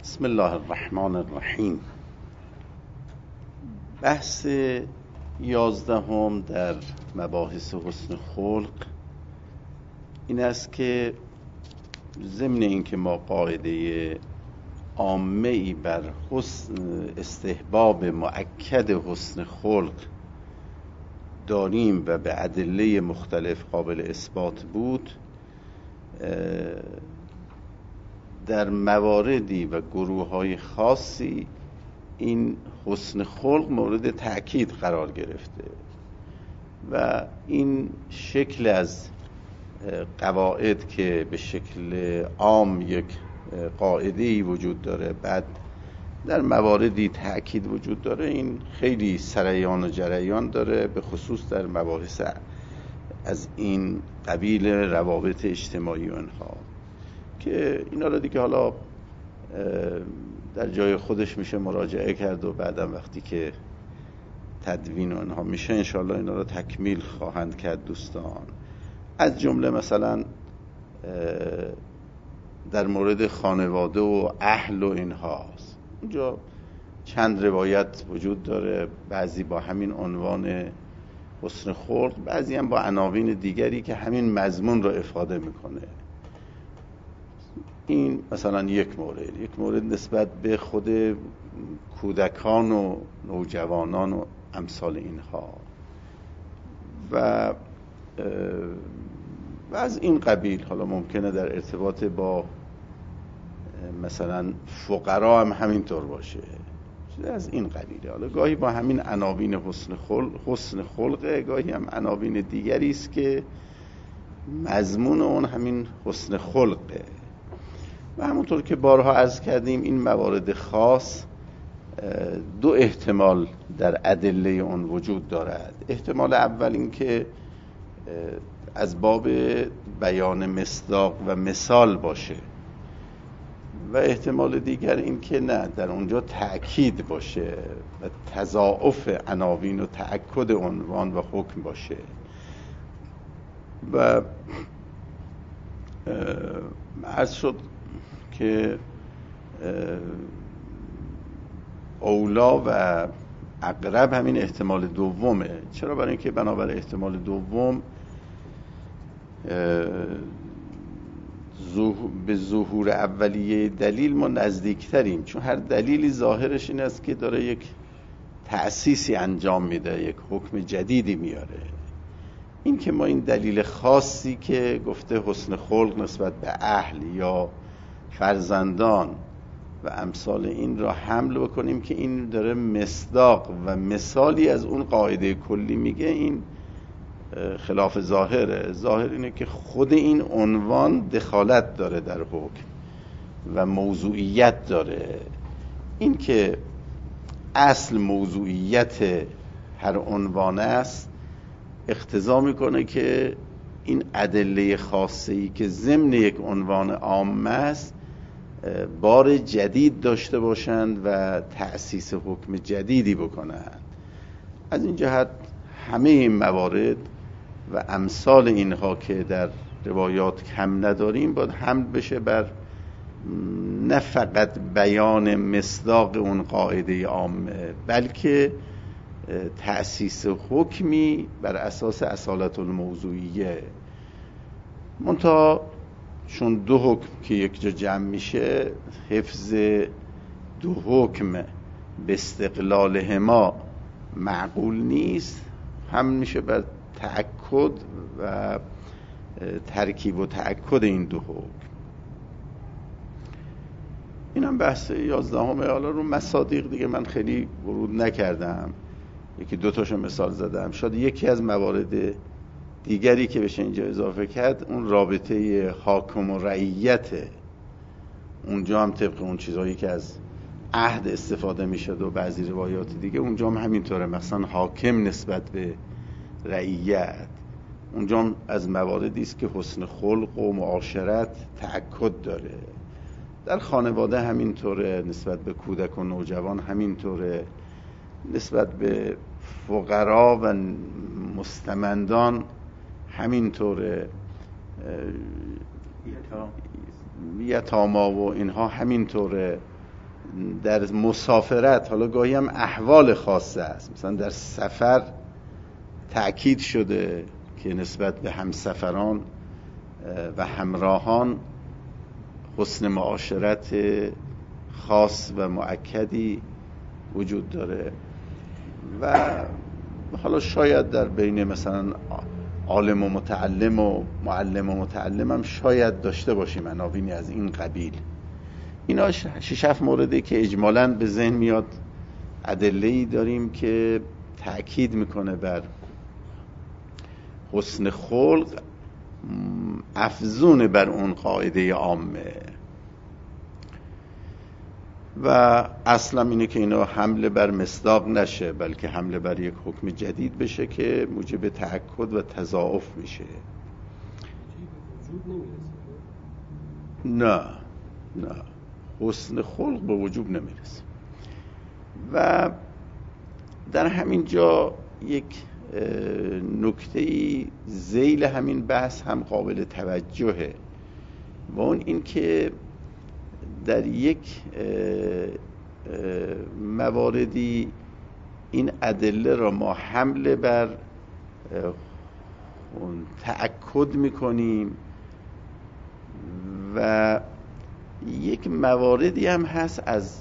بسم الله الرحمن الرحیم. بحث 11 در مباحث حسن خلق این است که ضمن اینکه ما قاعده عامه‌ای بر استحباب مؤکد حسن خلق داریم و به ادله مختلف قابل اثبات بود، در مواردی و گروه‌های خاصی این حسن خلق مورد تأکید قرار گرفته و این شکل از قواعد که به شکل عام یک قاعده‌ای وجود داره، بعد در مواردی تأکید وجود داره، این خیلی سریان و جریان داره، به خصوص در مباحث از این قبیل روابط اجتماعی و اینها که اینا رو دیگه حالا در جای خودش میشه مراجعه کرد و بعدم وقتی که تدوین و اینها میشه انشاءالله اینا رو تکمیل خواهند کرد دوستان. از جمله مثلا در مورد خانواده و اهل و اینهاست، اونجا چند روایت وجود داره، بعضی با همین عنوان حسن خلق، بعضی هم با عناوین دیگری که همین مضمون رو افاده میکنه. این مثلا یک مورد نسبت به خود کودکان و نوجوانان و امثال اینها و از این قبیل. حالا ممکنه در ارتباط با مثلا فقرا هم همینطور باشه، از این قبیله. حالا گاهی با همین عناوین حسن خلقه، گاهی هم عناوین دیگری است که مضمون اون همین حسن خلقه. و همونطور که بارها عرض کردیم این موارد خاص دو احتمال در ادله اون وجود دارد. احتمال اول این که از باب بیان مصداق و مثال باشه و احتمال دیگر این که نه، در اونجا تأکید باشه و تضاعف عناوین و تأکد عنوان و حکم باشه. و عرض شد که اولا و اقرب همین احتمال دومه. چرا؟ برای اینکه بنابر احتمال دوم به ظهور اولیه دلیل ما نزدیکتریم، چون هر دلیلی ظاهرش این است که داره یک تأسیسی انجام میده، یک حکم جدیدی میاره. این که ما این دلیل خاصی که گفته حسن خلق نسبت به اهل یا فرزندان و امثال این را حمل بکنیم که این داره مصداق و مثالی از اون قاعده کلی میگه، این خلاف ظاهره. ظاهر اینه که خود این عنوان دخالت داره در حکم و موضوعیت داره. این که اصل موضوعیت هر عنوان است اقتضا میکنه که این ادله خاصه‌ای که ضمن یک عنوان عام است بار جدید داشته باشند و تأسیس حکم جدیدی بکنند. از این جهت همه این موارد و امثال اینها که در روایات کم نداریم باید حمل بشه بر نه فقط بیان مصداق اون قاعده عامه، بلکه تأسیس حکمی بر اساس اصالت الموضوعیه. منتها چون دو حکم که یک جا جمع میشه، حفظ دو حکم به استقلالهما معقول نیست، هم میشه بر تأکد و ترکیب و تأکد این دو حکم. این هم بحث 11. حالا رو مصادیق دیگه من خیلی ورود نکردم، یکی دو تاشو مثال زدم. شاید یکی از موارد دیگری که بشه اینجا اضافه کرد اون رابطه حاکم و رعیته. اونجا هم طبق اون چیزهایی که از عهد استفاده میشد و بعضی روایات دیگه اونجا هم همینطوره، مثلا حاکم نسبت به رعیت. اونجا هم از مواردی است که حسن خلق و معاشرت تأکد داره. در خانواده همینطوره، نسبت به کودک و نوجوان همینطوره، نسبت به فقرا و مستمندان همینطوره، یتاما و اینها همینطوره. در مسافرت حالا گاهی هم احوال خاصه است، مثلا در سفر تأکید شده که نسبت به همسفران و همراهان حسن معاشرت خاص و مؤکدی وجود داره. و حالا شاید در بین مثلا عالم و متعلم و معلم و متعلم هم شاید داشته باشیم عناوینی از این قبیل. اینا 6-7 موردی که اجمالاً به ذهن میاد. ادله‌ای داریم که تأکید میکنه بر حسن خلق، افزون بر اون قاعده عامه، و اصلا اینه که اینا حمله بر مصداق نشه، بلکه حمله بر یک حکم جدید بشه که موجب تأکد و تضاعف میشه. نه حسن خلق به وجوب نمیرسه. و در همین جا یک نکته‌ای ذیل همین بحث هم قابل توجهه، و اون این که در یک مواردی این ادله را ما حمله بر تأکد میکنیم و یک مواردی هم هست از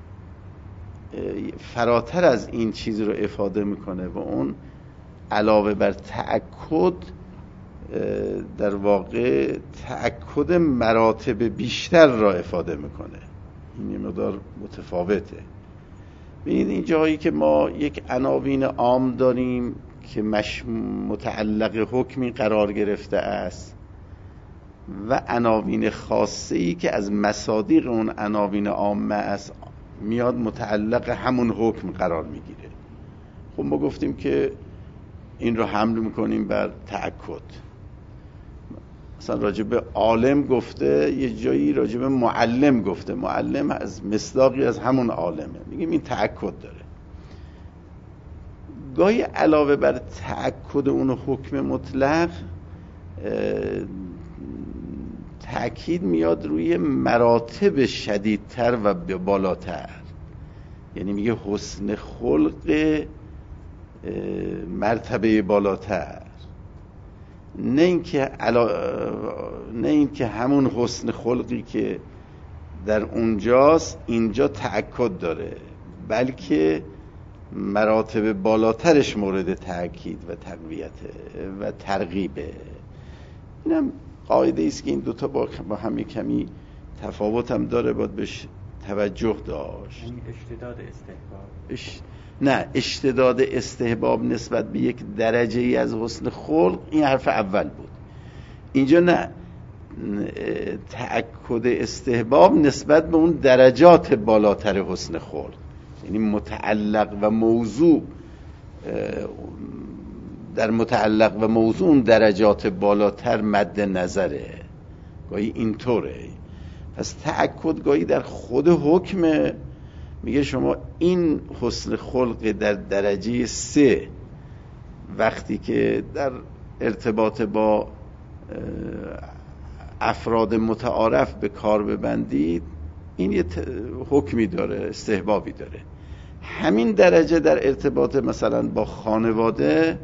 فراتر از این چیز رو افاده میکنه و اون علاوه بر تأکد در واقع تأکد مراتب بیشتر را افاده میکنه. این یه مقدار متفاوته. ببینید این جایی که ما یک عناوین عام داریم که متعلق حکمی قرار گرفته است و عناوین خاصه‌ای که از مصادیق اون عناوین عامه است میاد متعلق همون حکم قرار میگیره. خب ما گفتیم که این رو حمل میکنیم بر تأکد. مثلا راجب عالم گفته، یه جایی راجب معلم گفته، معلم از مصداقی از همون عالمه، میگیم این تأکد داره. گاهی علاوه بر تأکد اون حکم مطلق تأکید میاد روی مراتب شدیدتر و بالاتر، یعنی میگه حسن خلق مرتبه بالاتر، نه اینکه همون حسن خلقی که در اونجاست اینجا تأکد داره، بلکه مراتب بالاترش مورد تأکید و تقویت و ترغیبه. اینم قاعده است که این دوتا با هم کمی تفاوت هم داره، باید بهش توجه داشت. اشتداد استحباب نه، اشتداد استحباب نسبت به یک درجه ای از حسن خلق این حرف اول بود. اینجا نه، تأکد استحباب نسبت به اون درجات بالاتر حسن خلق، یعنی متعلق و موضوع، در متعلق و موضوع اون درجات بالاتر مد نظره. گاهی اینطوره. پس تأکد گاهی در خود حکم میگه شما این حسن خلق در درجه 3 وقتی که در ارتباط با افراد متعارف به کار ببندید، این یه حکمی داره، استحبابی داره. همین درجه در ارتباط مثلا با خانواده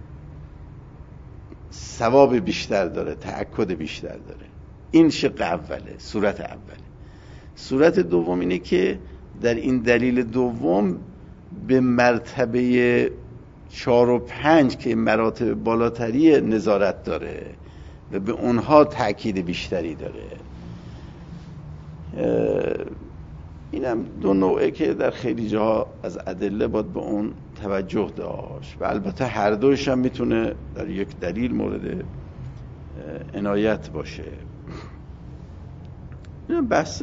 ثواب بیشتر داره، تأکد بیشتر داره. این شق اوله، صورت اوله. صورت دوم اینه که در این دلیل دوم به مرتبه 4 و 5 که مراتب بالاتری نظارت داره و به اونها تأکید بیشتری داره. اینم دو نوعه که در خیلی جاها از ادله باید به اون توجه داشت و البته هر دوش هم میتونه در یک دلیل مورد عنایت باشه. اینم بحث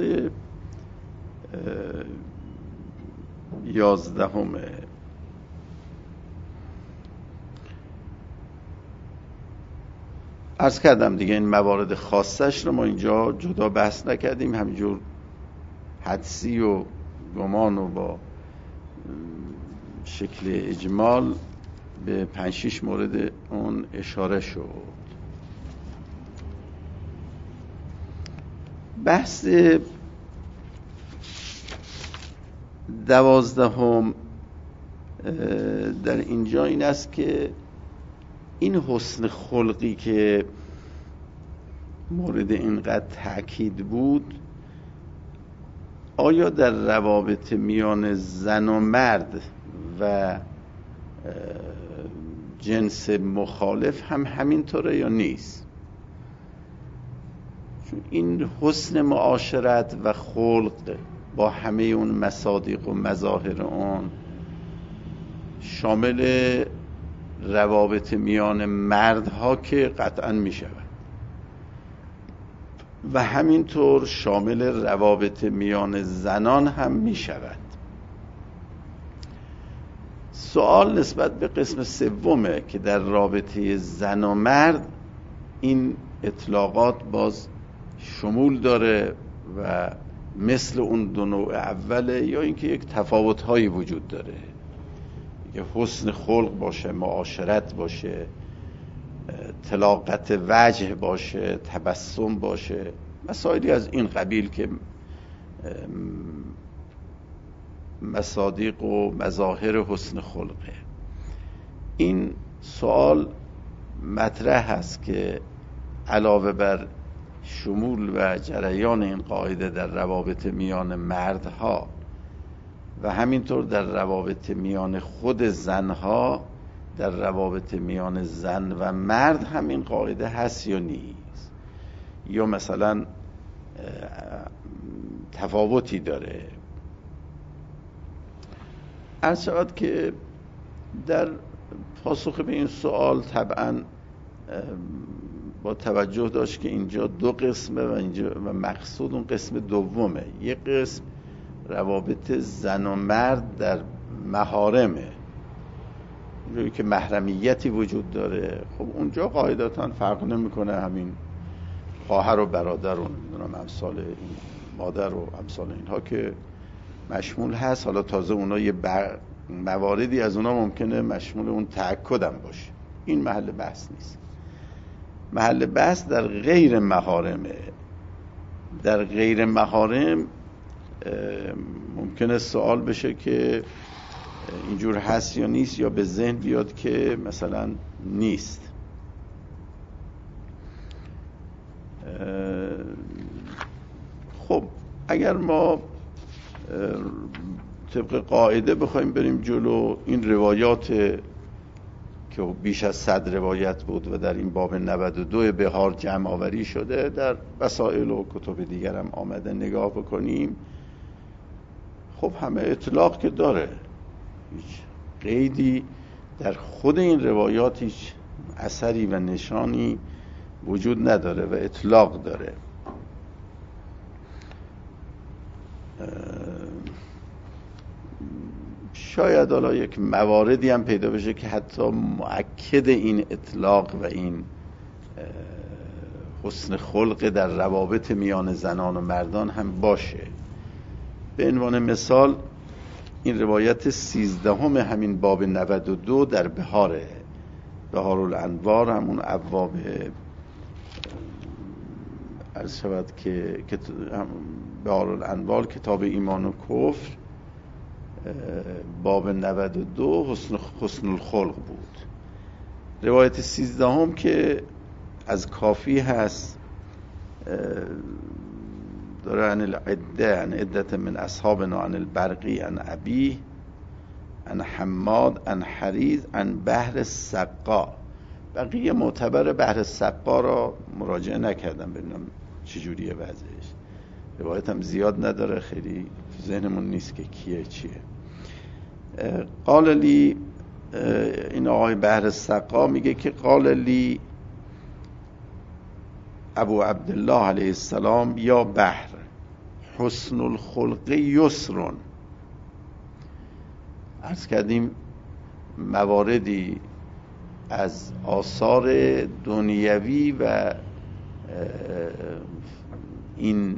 11. عرض کردم دیگه این موارد خاصش رو ما اینجا جدا بحث نکردیم، همینجور حدسی و گمان و با شکل اجمال به 5-6 مورد اون اشاره شد. بحث 12 در اینجا این است که این حسن خلقی که مورد اینقدر تأکید بود، آیا در روابط میان زن و مرد و جنس مخالف هم همینطوره یا نیست؟ چون این حسن معاشرت و خلق با همه اون مصادیق و مظاهر اون شامل روابط میان مردها که قطعا می شود و همینطور شامل روابط میان زنان هم می شود. سوال نسبت به قسم سومه که در رابطه زن و مرد این اطلاقات باز شمول داره و مثل اون دو نوع اوله، یا اینکه یک تفاوت‌هایی وجود داره، یه حسن خلق باشه، معاشرت باشه، طلاقت وجه باشه، تبسم باشه، مسائلی از این قبیل که مصادیق و مظاهر حسن خلقه. این سوال مطرح است که علاوه بر شمول و جریان این قاعده در روابط میان مردها و همینطور در روابط میان خود زنها، در روابط میان زن و مرد هم این قاعده هست یا نیست، یا مثلا تفاوتی داره. عرض شود که در پاسخ به این سوال طبعا با توجه داشت که اینجا دو قسمه و مقصود اون قسم دومه. یک قسم روابط زن و مرد در محارمه، جایی که محرمیتی وجود داره. خب اونجا قاعدتاً فرق نمیکنه، همین خواهر و برادر و نمیدونم امثال این مادر و امثال اینها که مشمول هست. حالا تازه اونا یه مواردی از اونا ممکنه مشمول اون تأکدم باشه. این محل بحث نیست. محل بحث در غیر محارمه. در غیر محارم ممکنه سوال بشه که اینجور هست یا نیست، یا به ذهن بیاد که مثلا نیست. خب اگر ما طبق قاعده بخوایم بریم جلو، این روایات که بیش از 100 روایت بود و در این باب 92 بهار جمع آوری شده، در وسائل و کتب دیگر هم آمده نگاه بکنیم، خب همه اطلاق که داره، هیچ قیدی در خود این روایات، هیچ اثری و نشانی وجود نداره و اطلاق داره. شاید حالا یک مواردی هم پیدا بشه که حتی مؤکد این اطلاق و این حسن خلق در روابط میان زنان و مردان هم باشه. به عنوان مثال این روایت 13 همین باب 92 در بهارالانوار، همون ابواب عرض شود که بهارالانوار کتاب ایمان و کفر، باب 92 حسن الخلق بود. روایت 13 که از کافی هست، داره عن العده، عن عدت من اصحابنا، عن البرقی، عن ابی، عن حماد، عن حریز، عن بحر السقا. بقیه معتبر بحر السقا را مراجعه نکردم ببینم چجوریه وضعش. روایت هم زیاد نداره، خیلی ذهنمون نیست که کیه چیه. قال لی، این آقای بحر السقا میگه که قال لی ابو عبدالله علیه السلام یا بحر حسن الخلق یسرون. عرض کردیم مواردی از آثار دنیوی و این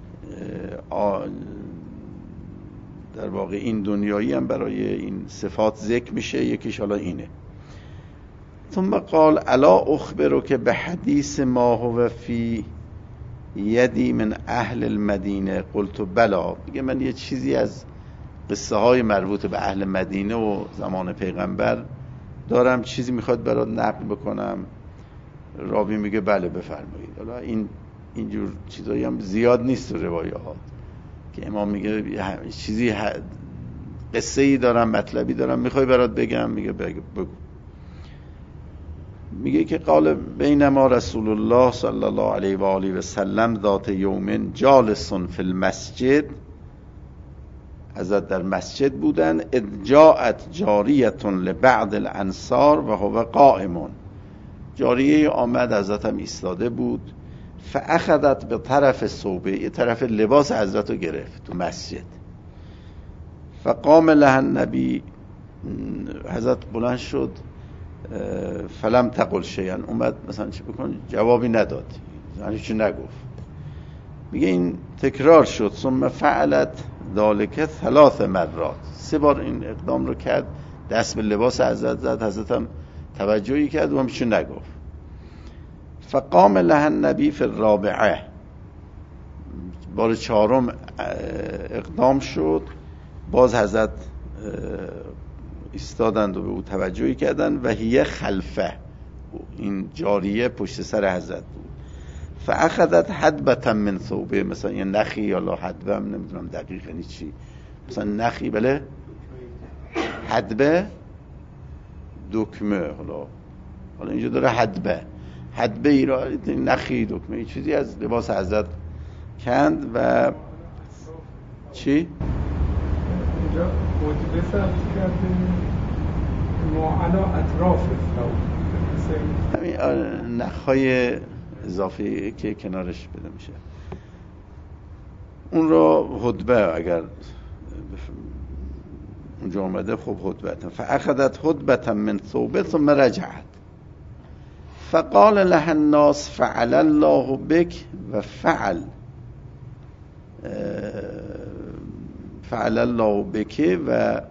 در واقع این دنیایی هم برای این صفات ذکر میشه. یکیش حالا اینه. ثم قال الا اخبرک به حدیث ما هو فی یدی من اهل المدینه قلت بلا. میگه من یه چیزی از قصه های مربوط به اهل مدینه و زمان پیغمبر دارم، چیزی میخواد برات نقل بکنم. راوی میگه بله بفرمایید. حالا اینجور چیزایی هم زیاد نیست تو روایات که امام میگه چیزی قصه ای دارم، مطلبی دارم میخوای برات بگم، میگه بگو. میگه که قال بینما رسول الله صلی الله علیه و آله و سلم ذات یوم جالس فی المسجد، حضرت در مسجد بودن، اذ جاءت جاریه لبعض الانصار و هو قائم، جاریه آمد، حضرت هم ایستاده بود، فاخذت به طرف ثوبه، یه طرف لباس حضرت رو گرفت تو مسجد، فقام له النبی، حضرت بلند شد، فلم تقل شیئا، اومد مثلا چی بکن، جوابی نداد، یعنی چی نگفت. میگه این تکرار شد، ثم فعلت ذلك 3 مرات، 3 بار این اقدام رو کرد، دست به لباس حضرت زد، حضرت هم توجهی کرد و هم چی نگفت. فقام له النبی فی الرابعه، بار 4 اقدام شد، باز حضرت ایستادند و به او توجهی کردند، و هی خلفه، این جاریه پشت سر حضرت بود. فاخذت حدبه من ثوبه، مثلا یه نخی یا حدبه، هم نمیدونم دقیق یعنی چی، مثلا نخی، بله حدبه دکمه، حالا اینجا داره حدبه ای را، نخی دکمه، این چیزی از لباس حضرت کند و چی؟ اینجا حدبه ثبت کرده ما علا اطراف ثوب، همین نخهای اضافی که کنارش بده میشه، اون رو حدبه، اگر اونجا اومده خب حدبه. فاخذت حدبه من ثوبه ثم رجعت فقال له الناس فعل الله بك و فعل الله بك و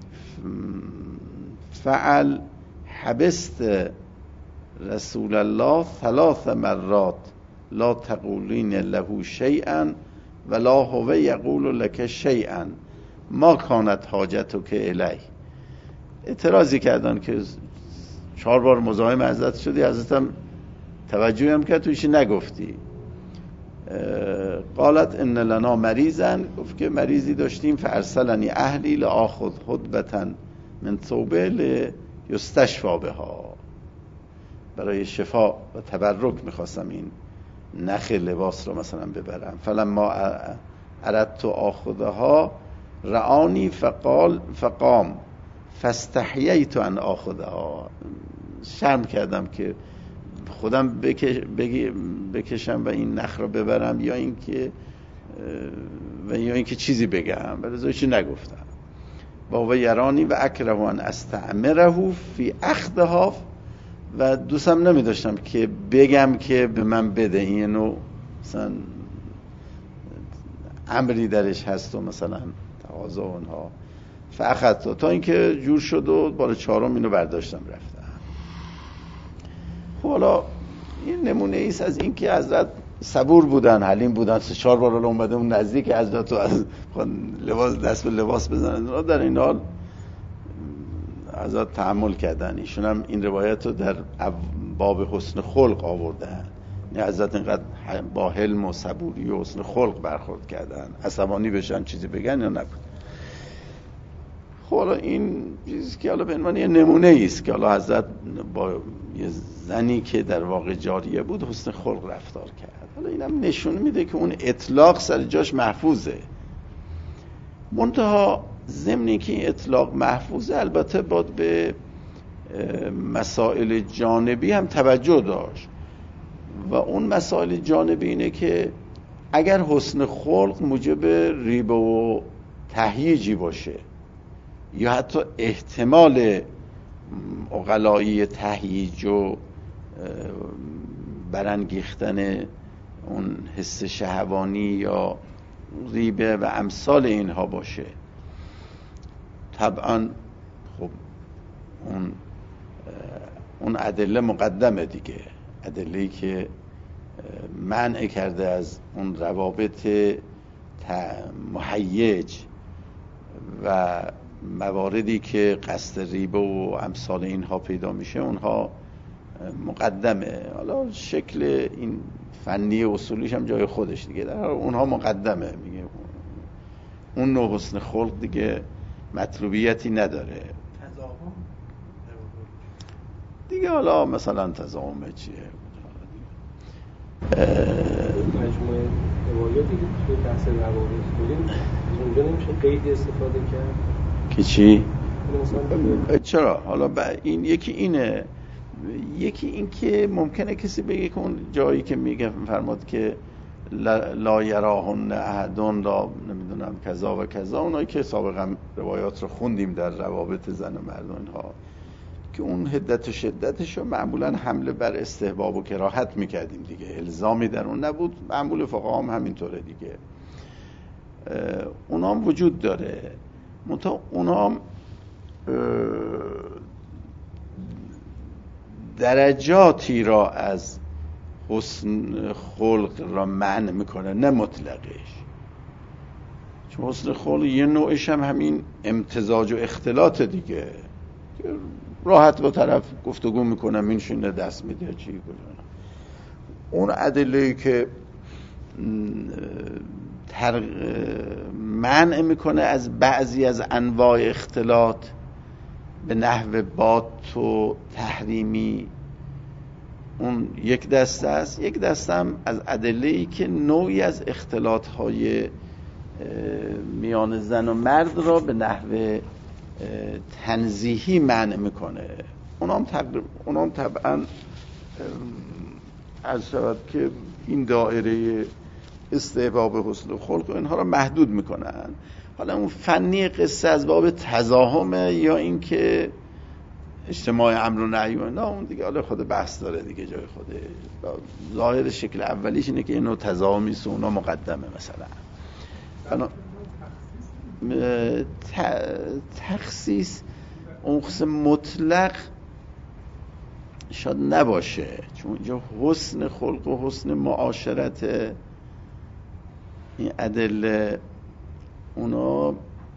فعل حبست رسول الله 3 مرات لا تقولین له شیئا ولا هو یقول لك شیئا ما کانت حاجتک الیه. اعتراضی کردن که 4 بار مزاحم حضرت شدی، حضرت هم توجهی هم کرد تویشی نگفتی. قالت ان لنا مریضا، گفت که مریضی داشتیم، فارسلنی اهلی لاخذ حدبه من ثوبه لیستشفى بها، برای شفا و تبرک میخواستم این نخ لباس رو مثلا ببرم. فلما اردت آخذها رعانی فقام فاستحییت ان آخذها، شرم کردم که خودم بکشم و این نخ رو ببرم یا اینکه چیزی بگم، ولی چیزی نگفتم. با و یرانی و اکره ان استعمره فی اخذها، و دوستم نمی داشتم که بگم که به من بده، اینو مثلا امری درش هست و مثلا تقاضا اونها. فاخذت تا اینکه جور شد و بار 4 اینو برداشتم رفتم. خب حالا این نمونه ایست از این که حضرت صبور بودن، حلیم بودن. 3-4 بار اومده اون نزدیک حضرت و از لباس دست به لباس بزنن، در این حال حضرت تحمل کردن. ایشون هم این روایت رو در باب حسن خلق آوردن، یعنی حضرت اینقدر با حلم و صبوری و حسن خلق برخورد کردن، عصبانی بشن چیزی بگن یا نبود. خب حالا این چیزی که حالا به عنوان یه نمونه ایست که حالا حضرت با یه زنی که در واقع جاریه بود حسن خلق رفتار کرد. حالا اینم نشون میده که اون اطلاق سر جاش محفوظه، منتها ضمن که این اطلاق محفوظه البته باید به مسائل جانبی هم توجه داشت، و اون مسائل جانبی اینه که اگر حسن خلق موجب ریبه و تهییجی باشه یا حتی احتمال عقلایی تهییج و برانگیختن اون حس شهوانی یا ریبه و امثال اینها باشه، طبعا خب اون ادله مقدمه دیگه، ادله‌ای که منع کرده از اون روابط مهیج و مواردی که قصد ریبه و امثال اینها پیدا میشه اونها مقدمه. حالا شکل این فنی اصولیش هم جای خودش دیگه، در اونها مقدمه. میگه اون نوع حسن خلق دیگه مطلوبیتی نداره دیگه. حالا مثلا تضاهم چیه؟ مجموعه روایاتی که توی بحث روابط داریم اونجا نمیشه قید استفاده کرد که چی؟ مثلا چرا؟ حالا این یکی اینه، یکی این که ممکنه کسی بگه که اون جایی که میگه فرماد که لا یراهن احدون را نمیدونم کذا و کذا، اونایی که سابقا روایات رو خوندیم در روابط زن و مرد اینها که اون حدت و شدتش رو معمولا حمله بر استحباب و کراهت میکردیم دیگه، الزامی در اون نبود. معمول فقها هم همینطوره دیگه. اونام وجود داره، منتها اونام درجاتی را از حسن خلق را منع میکنه، نه مطلقش. چون حسن خلق یه نوعش هم همین امتزاج و اختلاط دیگه، راحت با طرف گفتگو میکنه، میشینه دست میده چی کنه. اون ادله‌ای که منع میکنه از بعضی از انواع اختلاط به نحو بات و تحریمی، اون یک دسته است. یک دسته هم از ادله‌ای که نوعی از اختلاط‌های میان زن و مرد را به نحو تنزیهی منع میکنه. اونام طبعا از شود که این دایره استحباب حسن خلق و اینها را محدود میکنن. حالا اون فنی قصه از باب تزاهمه یا این که اجتماع امر و نهی و اینا، اون دیگه حالا خود بحث داره دیگه جای خوده. ظاهر شکل اولیش اینه که اینو تزاهمی است و اونا مقدمه. مثلا تخصیص اون قسم مطلق شاید نباشه، چون اینجا حسن خلق و حسن معاشرت این ادله اونا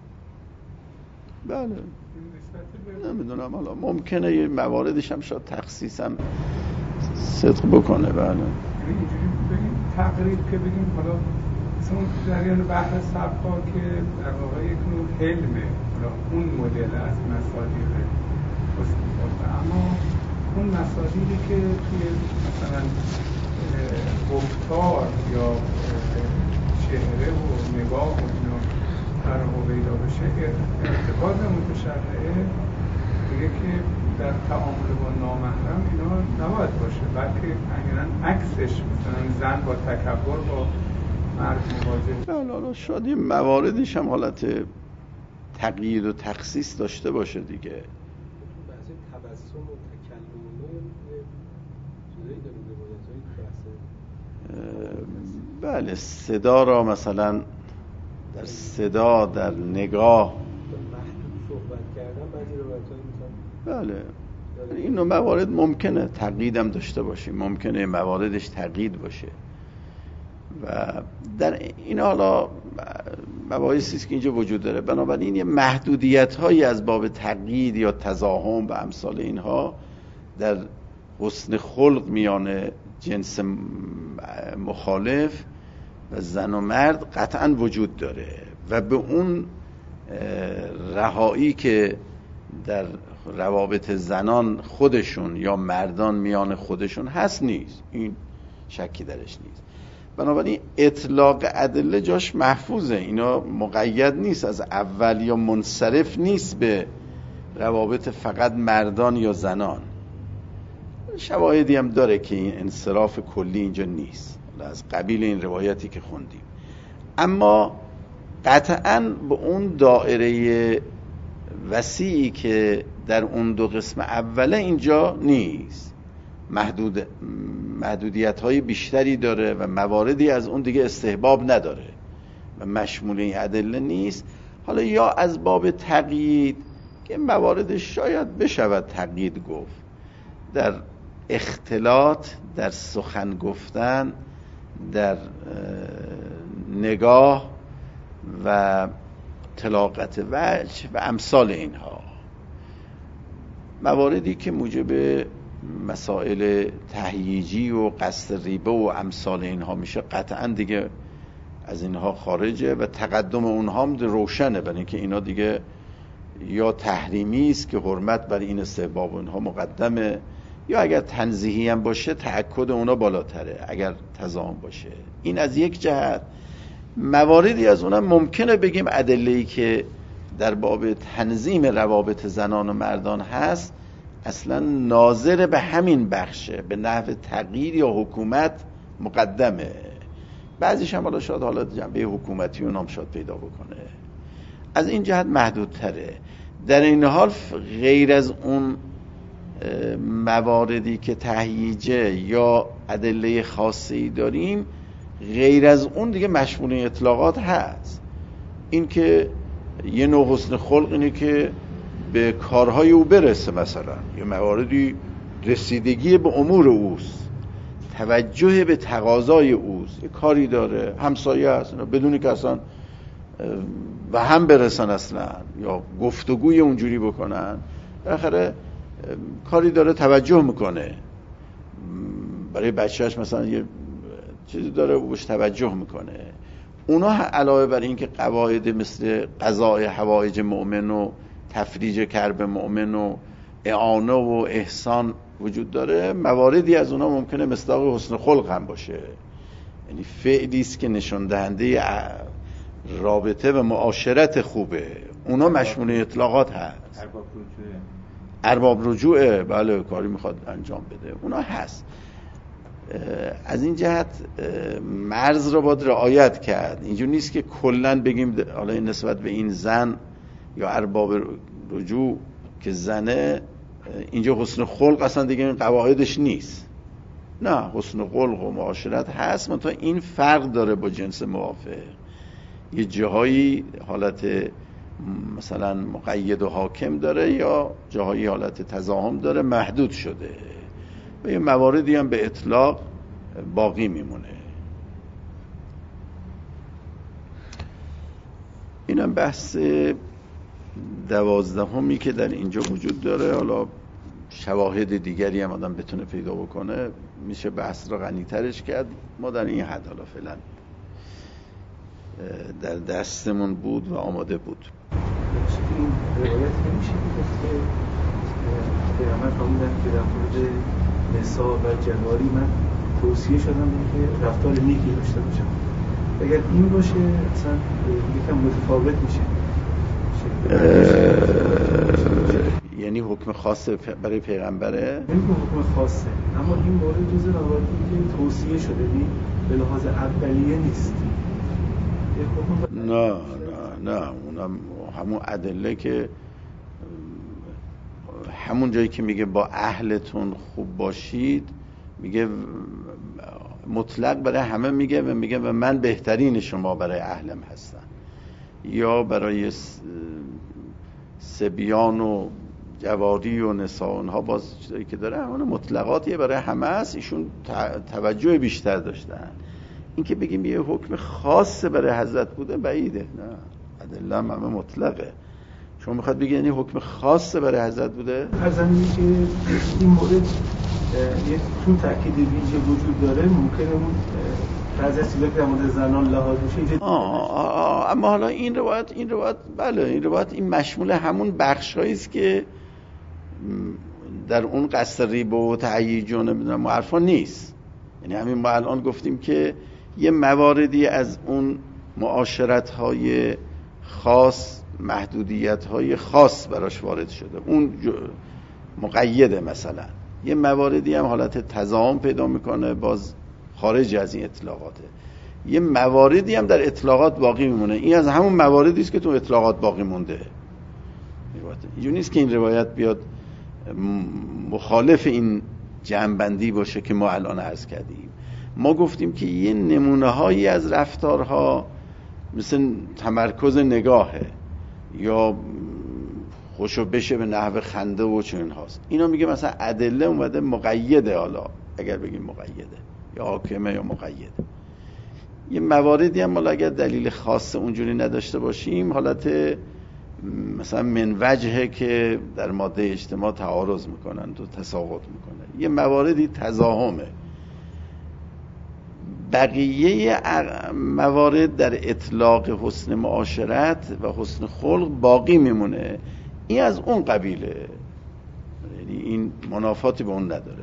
بله نمیدونم، حالا ممکنه یه مواردش هم شاید تخصیص هم صدق بکنه. بله اینجوری بگیم تقریب که بگیم حالا مثلا جریان بحث سبکا که در واقع یک نوع حلمه، حالا اون مدل از مصادیق حسن خلق، اما اون مصادیقی که توی مثلا گفتار یا چهره و نگاه و اینا در واقع پیدا بشه، ارتباط متشرعه میگه که در تعامل با نامحرم اینا نباید باشه، بلکه احیانا عکسش، مثلا زن با تکبر با مرد مواجه. حالا شاید این مواردش هم حالت تقیید و تخصیص داشته باشه دیگه. بحث تبسم و تکلم چیزایی داریم روایت‌های بحث بله صدا را مثلا در صدا در نگاه محدود صحبت کردن بعضی روایت‌های مثلا بله این نوع موارد ممکنه تقیید هم داشته باشه، ممکنه مواردش تقیید باشه و در این حالا مباحثی است که اینجا وجود داره. بنابراین یه محدودیت هایی از باب تقیید یا تزاهم و امثال اینها در حسن خلق میان جنس مخالف و زن و مرد قطعا وجود داره و به اون رهایی که در روابط زنان خودشون یا مردان میان خودشون هست نیست، این شکی درش نیست. بنابراین اطلاق ادله جاش محفوظه، اینا مقید نیست از اول یا منصرف نیست به روابط فقط مردان یا زنان. شواهدی هم داره که این انصراف کلی اینجا نیست از قبیل این روایتی که خوندیم، اما قطعاً به اون دایره وسیعی که در اون دو قسم اوله اینجا نیست. محدودیت های بیشتری داره و مواردی از اون دیگه استحباب نداره و مشمول این ادله نیست. حالا یا از باب تقیید که مواردش شاید بشود تقیید گفت، در اختلاط، در سخن گفتن، در نگاه و طلاقت وجه و امثال اینها، مواردی که موجب مسائل تهییجی و قصد ریبه و امثال اینها میشه قطعا دیگه از اینها خارجه و تقدم اونها هم روشنه، برای اینکه اینا دیگه یا تحریمی است که حرمت بر این استحباب اونها مقدمه، یا اگر تنزیهی هم باشه تأکد اونا بالاتره اگر تضامن باشه. این از یک جهت. مواردی از اونها ممکنه بگیم ادله‌ای که در باب تنظیم روابط زنان و مردان هست اصلا ناظر به همین بخشه، به نحو تغییر یا حکومت مقدمه. بعضیش هم حالا شاید حالا جنبه حکومتی اونام شاید پیدا بکنه، از این جهت محدودتره. در این حال غیر از اون مواردی که تهییجه یا ادله خاصی داریم، غیر از اون دیگه مشمول اطلاقات هست. این که یه نوع حسن خلق اینه که به کارهای او برسه، مثلا یه مواردی رسیدگی به امور اوست، توجه به تقاضای اوست، یه کاری داره، همسایه هست بدونی که اصلا و هم برسن اصلا یا گفتگوی اونجوری بکنن، بالاخره کاری داره توجه میکنه، برای بچهش مثلا یه چیزی داره اوش توجه میکنه. اونا علاوه بر این که قواعد مثل قضاء حوائج مؤمن و تفریج کرب مؤمن و اعانه و احسان وجود داره، مواردی از اونا ممکنه مصداق حسن خلق هم باشه، یعنی فعلی است که نشان دهنده رابطه و معاشرت خوبه، اونا مشمول اطلاقات هست. ارباب رجوعه، بله، کاری میخواد انجام بده، اونا هست. از این جهت مرز رو باید رعایت کرد. اینجور نیست که کلن بگیم حالا نسبت به این زن یا ارباب رجوع که زنه اینجا حسن خلق اصلا دیگه این قواعدش نیست. نه، حسن خلق و معاشرت هست، منتها این فرق داره با جنس موافق. یه جاهایی حالت مثلا مقید و حاکم داره یا جاهایی حالت تزاحم داره، محدود شده و یه مواردی هم به اطلاق باقی میمونه. اینم بحث 12 که در اینجا وجود داره. حالا شواهد دیگری هم آدم بتونه پیدا بکنه میشه بحث را غنی‌ترش کرد. ما در این حد حالا فعلا در دستمون بود و آماده بود. این روایت نمیشه که پیغمبر فرمودن که در مورد نساء و جواری من توصیه شدم که رفتار نیکی داشته باشم. اگر این باشه اصلا یکم متفاوت میشه. یعنی حکم خاص برای پیغمبره؟ این حکم خاصه، اما این مورد جزء روایتی که توصیه شده به لحاظ اولیه نیست. نه اونم همون ادله که همون جایی که میگه با اهلتون خوب باشید، میگه مطلق برای همه میگه و میگه و من بهترین شما برای اهلم هستم، یا برای سبیان و جواری و نساء اونها باز چیزایی که داره همون مطلقاتیه برای همه است. ایشون توجه بیشتر داشتن. این که بگیم یه حکم خاص برای حضرت بوده بعیده. نه، ادله همه مطلقه. شما میخواد بگید یعنی حکم خاص برای حضرت بوده؟ فرضاً که این مورد یه چون تأکید ویژه وجود داره، ممکنه اون بعضی از چیزا که در مورد زنان لحاظ میشه. اما حالا این روایت بله، این روایت این مشمول همون بخشایی است که در اون قصد ریبه و تهییج و نمیدونم حرفا نیست. یعنی همین ما الان گفتیم که یه مواردی از اون معاشرت‌های خاص، محدودیت‌های خاص براش وارد شده، اون مقیده. مثلا یه مواردی هم حالت تضامن پیدا میکنه، باز خارج از این اطلاقاته. یه مواردی هم در اطلاقات باقی میمونه، این از همون مواردی است که تو اطلاقات باقی مونده. اینجوری نیست که این روایت بیاد مخالف این جمع‌بندی باشه که ما الان عرض کردیم. ما گفتیم که یه نمونه هایی از رفتارها مثل تمرکز نگاهه یا خوشو بشه به نحو خنده و چنین هاست، اینا میگه مثلا ادله اومده مقیده، حالا اگر بگیم مقیده یا حاکمه یا مقیده، یه مواردی هم ما اگر دلیل خاص اونجوری نداشته باشیم حالت مثلا من وجهه که در ماده اجتماع تعارض میکنن و تساقط میکنن، یه مواردی تضاهمه. بقیه موارد در اطلاق حسن معاشرت و حسن خلق باقی میمونه. این از اون قبیله، یعنی این منافاتی به اون نداره.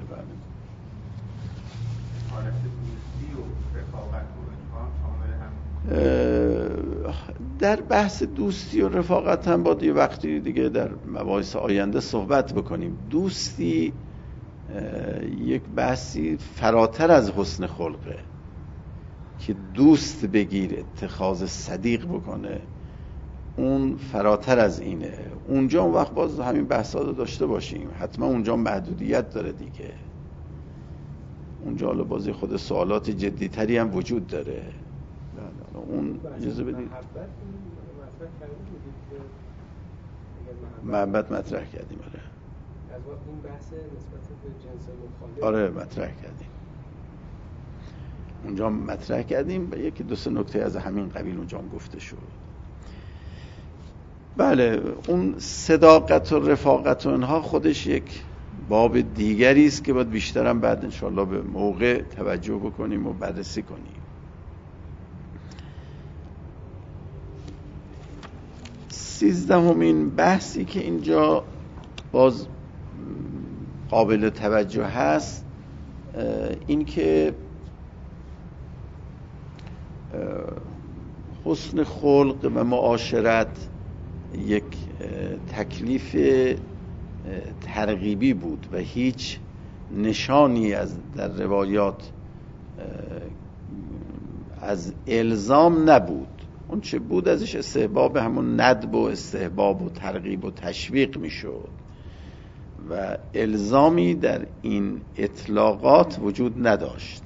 در بحث دوستی و رفاقت هم باید یه وقتی دیگه در مباحث آینده صحبت بکنیم. دوستی یک بحثی فراتر از حسن خلقه که دوست بگیر، اتخاذ صدیق بکنه، اون فراتر از اینه. اونجا اون وقت باز همین بحثا رو داشته باشیم، حتما اونجا محدودیت داره دیگه. اونجا حالا بازی خود سوالات جدیتری هم وجود داره. اون اجازه بدید محبت مطرح کردیم. آره از این بحث نسبت به جنس مخالف آره مطرح کردیم، اونجا مطرح کردیم. یکی دو سه نکته از همین قبیل اونجا هم گفته شد. بله، اون صداقت و رفاقت و اینها خودش یک باب دیگری است که باید بیشتر هم بعد انشاءالله به موقع توجه بکنیم و بررسی کنیم. سیزدهمین بحثی که اینجا باز قابل توجه هست این که حسن خلق و معاشرت یک تکلیف ترغیبی بود و هیچ نشانی در روایات از الزام نبود. اون چه بود ازش استحباب، همون ندب و استحباب و ترغیب و تشویق میشد و الزامی در این اطلاقات وجود نداشت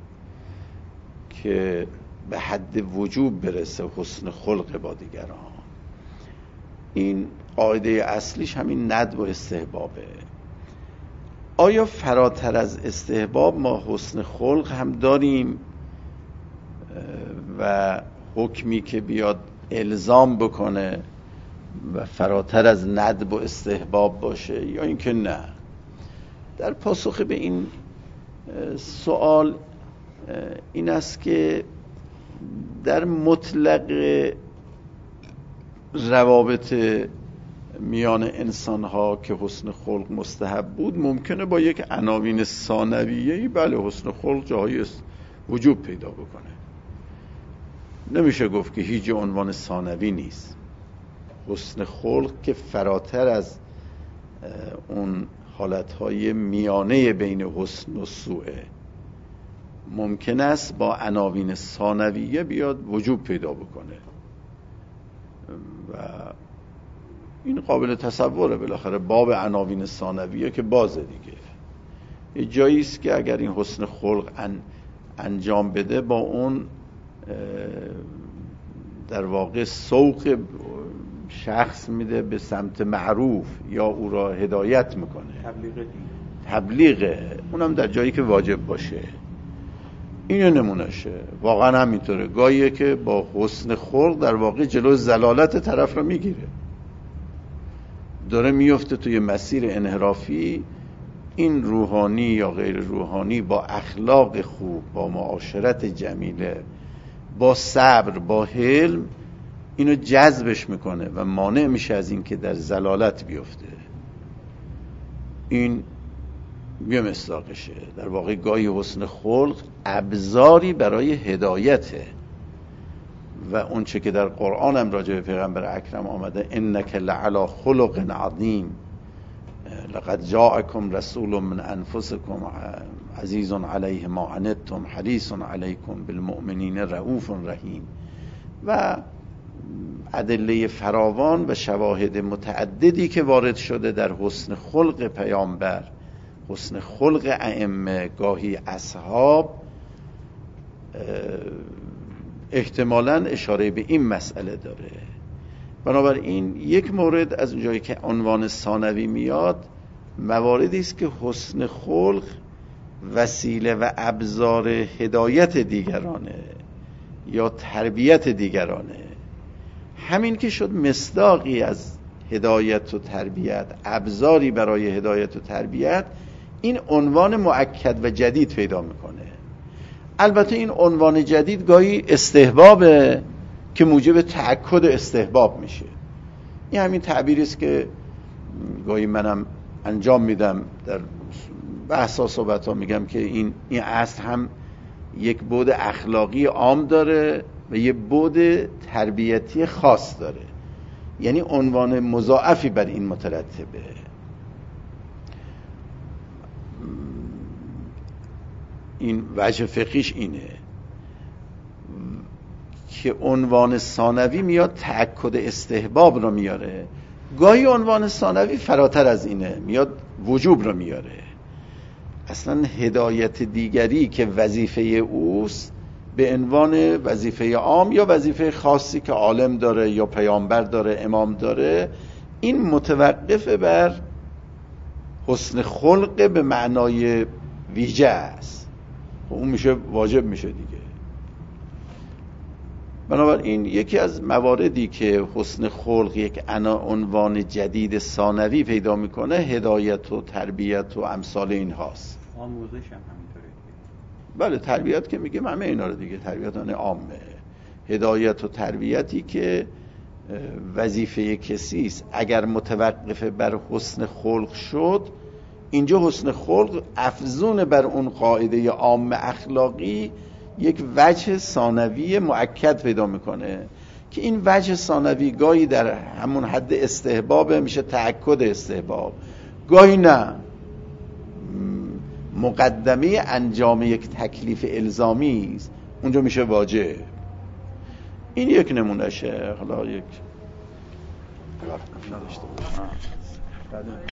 که به حد وجوب برسه حسن خلق با دیگران. این قاعده اصلیش همین ندب و استحبابه. آیا فراتر از استحباب ما حسن خلق هم داریم و حکمی که بیاد الزام بکنه و فراتر از ندب و استحباب باشه، یا اینکه نه؟ در پاسخ به این سوال این است که در مطلق روابط میان انسان‌ها که حسن خلق مستحب بود، ممکنه با یک عناوین ثانویه‌ای بله حسن خلق جایی وجوب پیدا بکنه. نمیشه گفت که هیچ عنوان ثانوی نیست. حسن خلق که فراتر از اون حالتهای میانه بین حسن و سوءه، ممکن است با عناوین ثانویه بیاد وجوب پیدا بکنه و این قابل تصوره. بالاخره باب عناوین ثانویه که بازه دیگه، یه جایی است که اگر این حسن خلق انجام بده با اون در واقع سوق شخص میده به سمت معروف یا او را هدایت میکنه، تبلیغه، اونم در جایی که واجب باشه. اینو نمونشه. واقعا همینطوره، گاهیه که با حسن خلق در واقع جلو زلالت طرف رو میگیره، داره میفته توی مسیر انحرافی. این روحانی یا غیر روحانی با اخلاق خوب، با معاشرت جمیله، با صبر، با حلم اینو جذبش میکنه و مانع میشه از این که در زلالت بیفته. این یه مصداقشه. در واقع گاهی حسن خلق ابزاری برای هدایته و اون چه که در قرآن هم راجع به پیغمبر اکرم آمده، انک لعلی خلق عظیم لقد جاءکم رسول من انفسکم عزیز علیه ما عنتم حریص علیکم بالمؤمنین رؤوف رحیم و ادله فراوان و شواهد متعددی که وارد شده در حسن خلق پیامبر، حسن خلق ائمه، گاهی اصحاب، احتمالاً اشاره به این مسئله داره. بنابراین یک مورد از اونجایی که عنوان ثانوی میاد، مواردی است که حسن خلق وسیله و ابزار هدایت دیگرانه، یا تربیت دیگرانه. همین که شد مصداقی از هدایت و تربیت، ابزاری برای هدایت و تربیت، این عنوان مؤکد و جدید پیدا میکنه. البته این عنوان جدید گاهی استحبابه که موجب تأکد استحباب میشه. این همین تعبیری است که گاهی منم انجام میدم در بحثا صحبت ها، میگم که این اصل هم یک بعد اخلاقی عام داره و یک بعد تربیتی خاص داره، یعنی عنوان مضاعفی بر این مترتبه. این وجه فقهیش اینه که عنوان ثانوی میاد تأکد استحباب رو میاره، گاهی عنوان ثانوی فراتر از اینه میاد وجوب رو میاره. اصلا هدایت دیگری که وظیفه اوست به عنوان وظیفه عام یا وظیفه خاصی که عالم داره یا پیامبر داره، امام داره، این متوقف بر حسن خلق به معنای ویژه است، اون میشه واجب میشه دیگه. بنابراین یکی از مواردی که حسن خلق یک عنوان جدید ثانوی پیدا میکنه هدایت و تربیت و امثال این هاست. آموزش هم همینطوره. بله، تربیت که میگیم همه اینا رو دیگه، تربیت آن عامه. هدایت و تربیتی که وظیفه کسی است اگر متوقف بر حسن خلق شد، اینجا حسن خلق افزون بر اون قاعده عام اخلاقی یک وجه ثانوی مؤکد پیدا میکنه که این وجه ثانوی گاهی در همون حد استحباب میشه تأکد استحباب، گاهی نه مقدمه انجام یک تکلیف الزامی است، اونجا میشه واجب. این یک نمونهشه. حالا یک